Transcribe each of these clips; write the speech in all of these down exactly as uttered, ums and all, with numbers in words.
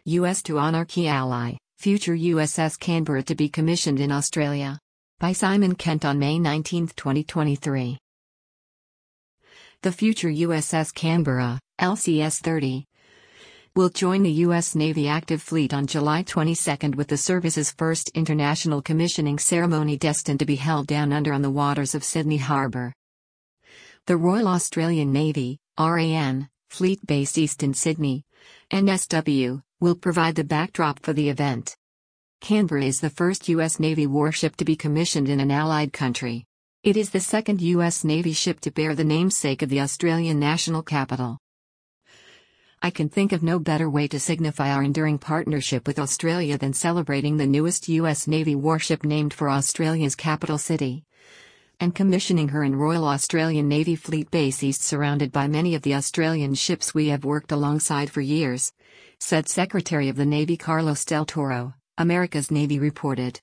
U S to honor key ally, future U S S Canberra to be commissioned in Australia. By Simon Kent on May nineteenth, twenty twenty-three. The future U S S Canberra, L C S thirty, will join the U S Navy active fleet on July twenty-second with the service's first international commissioning ceremony destined to be held down under on the waters of Sydney Harbour. The Royal Australian Navy, R A N, fleet based east in Sydney, N S W, will provide the backdrop for the event. Canberra is the first U S Navy warship to be commissioned in an allied country. It is the second U S Navy ship to bear the namesake of the Australian national capital. I can think of no better way to signify our enduring partnership with Australia than celebrating the newest U S Navy warship named for Australia's capital city, and commissioning her in Royal Australian Navy Fleet Base East, surrounded by many of the Australian ships we have worked alongside for years, said Secretary of the Navy Carlos Del Toro, America's Navy reported.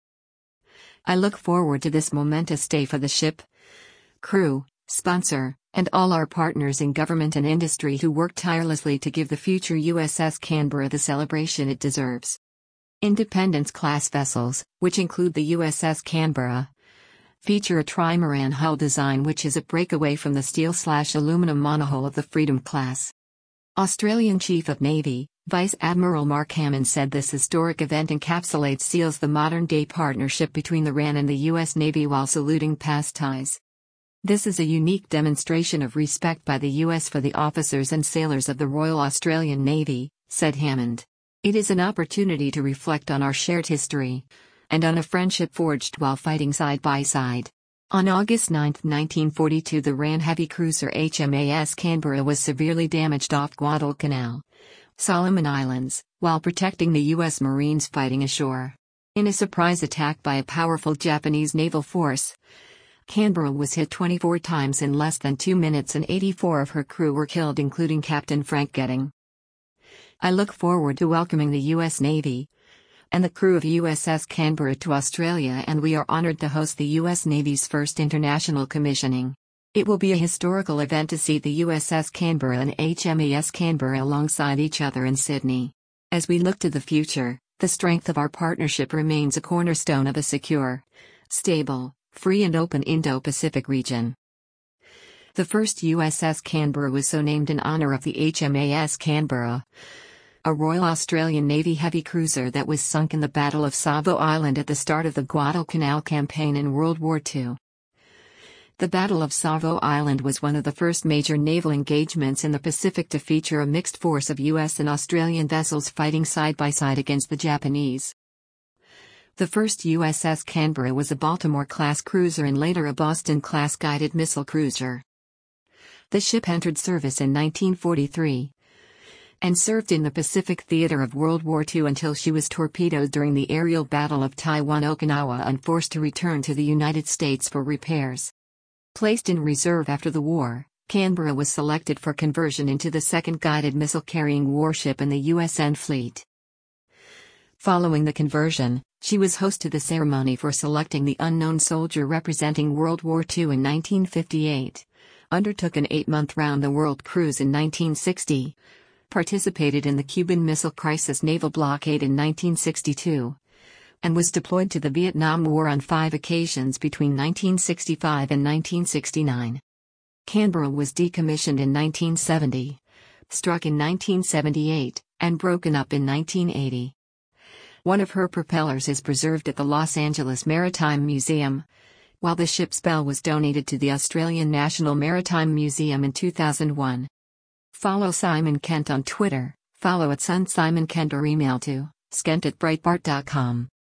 I look forward to this momentous day for the ship, crew, sponsor, and all our partners in government and industry who work tirelessly to give the future U S S Canberra the celebration it deserves. Independence-class vessels, which include the U S S Canberra, feature a trimaran hull design which is a breakaway from the steel-slash-aluminum monohull of the Freedom class. Australian Chief of Navy, Vice Admiral Mark Hammond said this historic event encapsulates seals the modern-day partnership between the R A N and the U S Navy while saluting past ties. This is a unique demonstration of respect by the U S for the officers and sailors of the Royal Australian Navy, said Hammond. It is an opportunity to reflect on our shared history, and on a friendship forged while fighting side by side. On August ninth, nineteen forty-two, the R A N heavy cruiser H M A S Canberra was severely damaged off Guadalcanal, Solomon Islands, while protecting the U S Marines fighting ashore. In a surprise attack by a powerful Japanese naval force, Canberra was hit twenty-four times in less than two minutes and eighty-four of her crew were killed, including Captain Frank Getting. I look forward to welcoming the U S Navy and the crew of U S S Canberra to Australia, and we are honoured to host the U S Navy's first international commissioning. It will be a historical event to see the U S S Canberra and H M A S Canberra alongside each other in Sydney. As we look to the future, the strength of our partnership remains a cornerstone of a secure, stable, free and open Indo-Pacific region. The first U S S Canberra was so named in honour of the H M A S Canberra, a Royal Australian Navy heavy cruiser that was sunk in the Battle of Savo Island at the start of the Guadalcanal campaign in World War Two. The Battle of Savo Island was one of the first major naval engagements in the Pacific to feature a mixed force of U S and Australian vessels fighting side by side against the Japanese. The first U S S Canberra was a Baltimore-class cruiser and later a Boston-class guided missile cruiser. The ship entered service in nineteen forty-three and served in the Pacific theater of World War Two until she was torpedoed during the aerial Battle of Taiwan-Okinawa and forced to return to the United States for repairs. Placed in reserve after the war, Canberra was selected for conversion into the second guided missile-carrying warship in the U S N fleet. Following the conversion, she was host to the ceremony for selecting the unknown soldier representing World War Two in nineteen fifty-eight, undertook an eight-month round-the-world cruise in nineteen sixty, participated in the Cuban Missile Crisis naval blockade in nineteen sixty-two, and was deployed to the Vietnam War on five occasions between nineteen sixty-five and nineteen sixty-nine. Canberra was decommissioned in nineteen seventy, struck in nineteen seventy-eight, and broken up in nineteen eighty. One of her propellers is preserved at the Los Angeles Maritime Museum, while the ship's bell was donated to the Australian National Maritime Museum in two thousand one. Follow Simon Kent on Twitter, follow at Sun Simon Kent or email to skent at breitbart dot com.